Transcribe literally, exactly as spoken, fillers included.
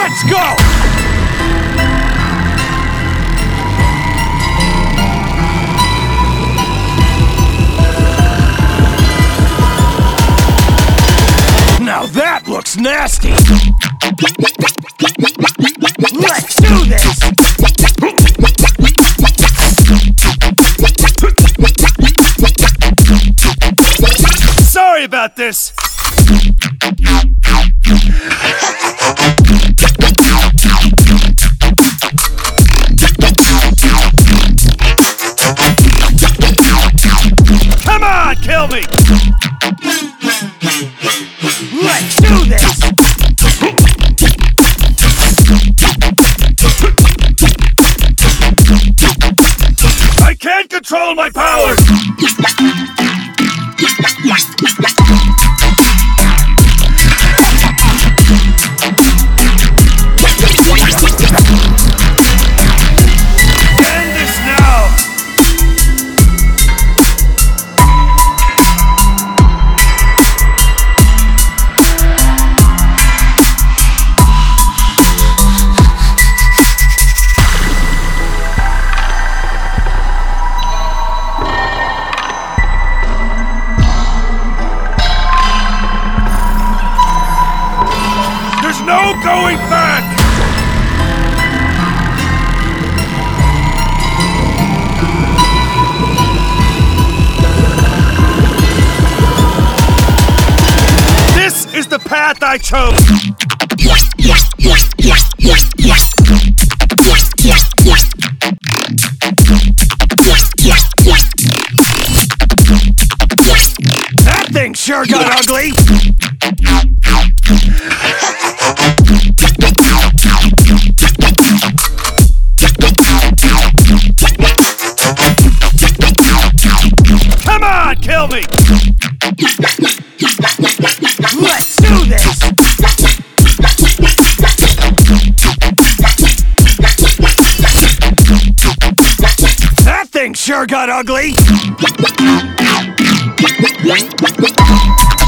Let's go! Now that looks nasty! Let's do this! Sorry about this! Come on, kill me! Let's do this! I can't control my powers! End this now! There's no going back! This is the path I chose! That thing sure got ugly! Come on, kill me! Let's do this! That thing sure got ugly!